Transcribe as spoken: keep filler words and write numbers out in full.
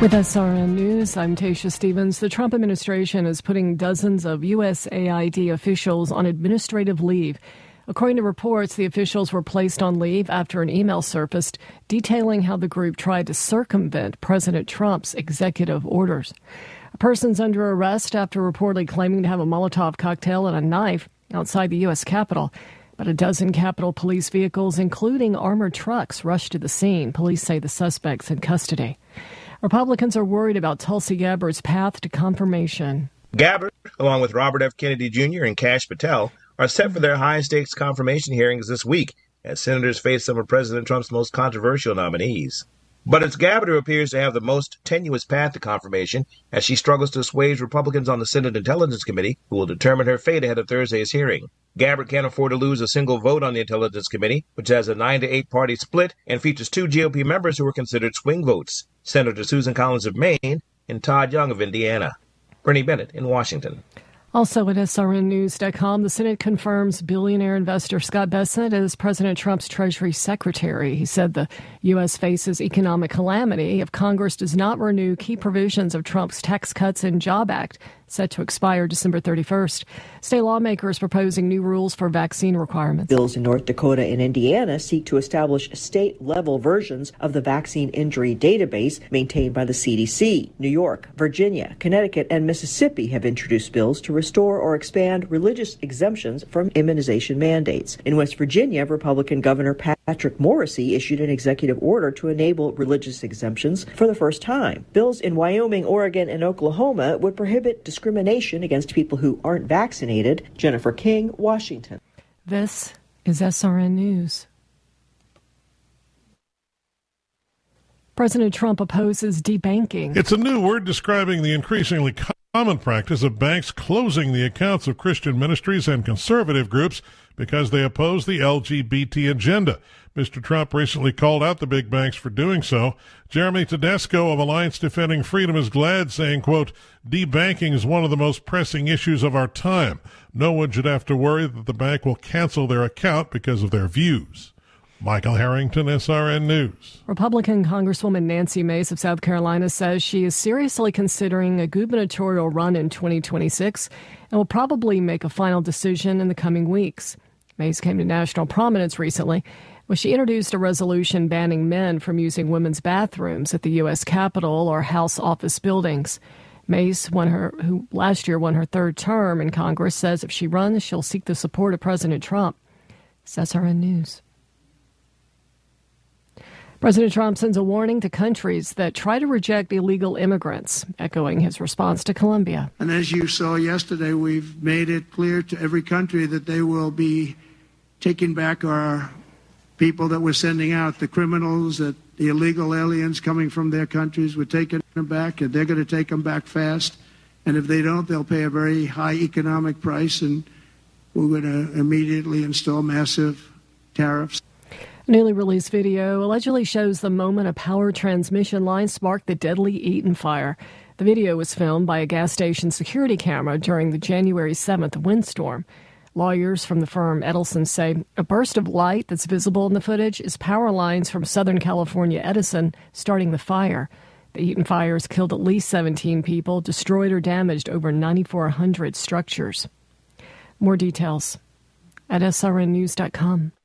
With S R N News, I'm Tasha Stevens. The Trump administration is putting dozens of U S A I D officials on administrative leave. According to reports, the officials were placed on leave after an email surfaced detailing how the group tried to circumvent President Trump's executive orders. A person's under arrest after reportedly claiming to have a Molotov cocktail and a knife outside the U S Capitol. About a dozen Capitol Police vehicles, including armored trucks, rushed to the scene. Police say the suspect's in custody. Republicans are worried about Tulsi Gabbard's path to confirmation. Gabbard, along with Robert F. Kennedy Junior and Kash Patel, are set for their high-stakes confirmation hearings this week as senators face some of President Trump's most controversial nominees. But it's Gabbard who appears to have the most tenuous path to confirmation as she struggles to assuage Republicans on the Senate Intelligence Committee, who will determine her fate ahead of Thursday's hearing. Gabbard can't afford to lose a single vote on the Intelligence Committee, which has a nine to eight party split and features two G O P members who are considered swing votes, Senator Susan Collins of Maine and Todd Young of Indiana. Bernie Bennett in Washington. Also at S R N news dot com, the Senate confirms billionaire investor Scott Bessent as President Trump's Treasury Secretary. He said the U S faces economic calamity if Congress does not renew key provisions of Trump's Tax Cuts and Job Act, set to expire December thirty-first. State lawmakers proposing new rules for vaccine requirements. Bills in North Dakota and Indiana seek to establish state-level versions of the vaccine injury database maintained by the C D C. New York, Virginia, Connecticut, and Mississippi have introduced bills to restore or expand religious exemptions from immunization mandates. In West Virginia, Republican Governor Patrick Morrisey issued an executive order to enable religious exemptions for the first time. Bills in Wyoming, Oregon, and Oklahoma would prohibit discrimination against people who aren't vaccinated. Jennifer King, Washington. This is S R N News. President Trump opposes debanking. It's a new word describing the increasingly common practice of banks closing the accounts of Christian ministries and conservative groups because they oppose the L G B T agenda. Mister Trump recently called out the big banks for doing so. Jeremy Tedesco of Alliance Defending Freedom is glad, saying, quote, debanking is one of the most pressing issues of our time. No one should have to worry that the bank will cancel their account because of their views. Michael Harrington, S R N News. Republican Congresswoman Nancy Mace of South Carolina says she is seriously considering a gubernatorial run in twenty twenty-six and will probably make a final decision in the coming weeks. Mace came to national prominence recently when she introduced a resolution banning men from using women's bathrooms at the U S Capitol or House office buildings. Mace, won her, who last year won her third term in Congress, says if she runs, she'll seek the support of President Trump. It's S R N News. President Trump sends a warning to countries that try to reject illegal immigrants, echoing his response to Colombia. And as you saw yesterday, we've made it clear to every country that they will be taking back our people that we're sending out, the criminals, that the illegal aliens coming from their countries. We're taking them back, and they're going to take them back fast. And if they don't, they'll pay a very high economic price, and we're going to immediately install massive tariffs. A newly released video allegedly shows the moment a power transmission line sparked the deadly Eaton fire. The video was filmed by a gas station security camera during the January seventh windstorm. Lawyers from the firm Edelson say a burst of light that's visible in the footage is power lines from Southern California Edison starting the fire. The Eaton fires killed at least seventeen people, destroyed or damaged over nine thousand four hundred structures. More details at S R N news dot com.